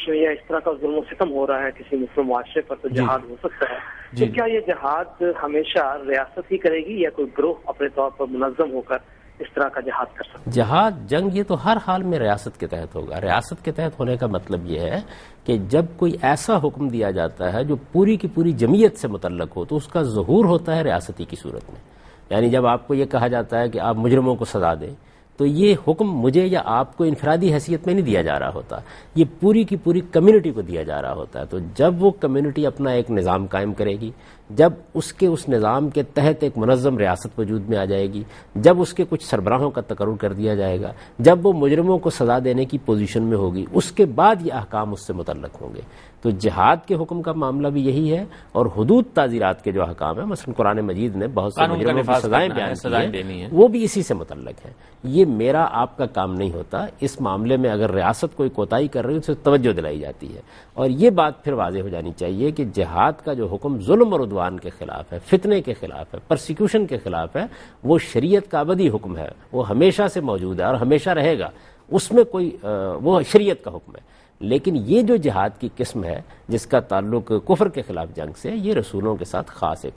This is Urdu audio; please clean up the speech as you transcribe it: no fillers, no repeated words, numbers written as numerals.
میں یا اس طرح کا ظلم و ستم ہو رہا ہے کسی مسلم معاشرے پر تو جہاد ہو سکتا ہے. تو کیا یہ جہاد ہمیشہ ریاست ہی کرے گی یا کوئی گروہ اپنے طور پر منظم ہو کر اس طرح کا جہاد کر سکتا ہے؟ جہاد جنگ یہ تو ہر حال میں ریاست کے تحت ہوگا. ریاست کے تحت ہونے کا مطلب یہ ہے کہ جب کوئی ایسا حکم دیا جاتا ہے جو پوری کی پوری جمعیت سے متعلق ہو تو اس کا ظہور ہوتا ہے ریاستی کی صورت میں. یعنی جب آپ کو یہ کہا جاتا ہے کہ آپ مجرموں کو سزا دیں تو یہ حکم مجھے یا آپ کو انفرادی حیثیت میں نہیں دیا جا رہا ہوتا، یہ پوری کی پوری کمیونٹی کو دیا جا رہا ہوتا ہے. تو جب وہ کمیونٹی اپنا ایک نظام قائم کرے گی، جب اس نظام کے تحت ایک منظم ریاست وجود میں آ جائے گی، جب اس کے کچھ سربراہوں کا تقرر کر دیا جائے گا، جب وہ مجرموں کو سزا دینے کی پوزیشن میں ہوگی، اس کے بعد یہ احکام اس سے متعلق ہوں گے. تو جہاد کے حکم کا معاملہ بھی یہی ہے، اور حدود تعزیرات کے جو احکام ہیں، مثلا قرآن مجید نے بہت سے مجرموں کی سزائیں بیان کی ہیں، وہ بھی اسی سے متعلق ہیں. یہ میرا آپ کا کام نہیں ہوتا. اس معاملے میں اگر ریاست کوئی کوتاہی کر رہی ہے تو توجہ دلائی جاتی ہے. اور یہ بات پھر واضح ہو جانی چاہیے کہ جہاد کا جو حکم ظلم اور عدوان کے خلاف ہے، فتنے کے خلاف ہے، پرسیکیوشن کے خلاف ہے، وہ شریعت کا ابدی حکم ہے، وہ ہمیشہ سے موجود ہے اور ہمیشہ رہے گا. اس میں کوئی وہ شریعت کا حکم ہے. لیکن یہ جو جہاد کی قسم ہے جس کا تعلق کفر کے خلاف جنگ سے، یہ رسولوں کے ساتھ خاص ایک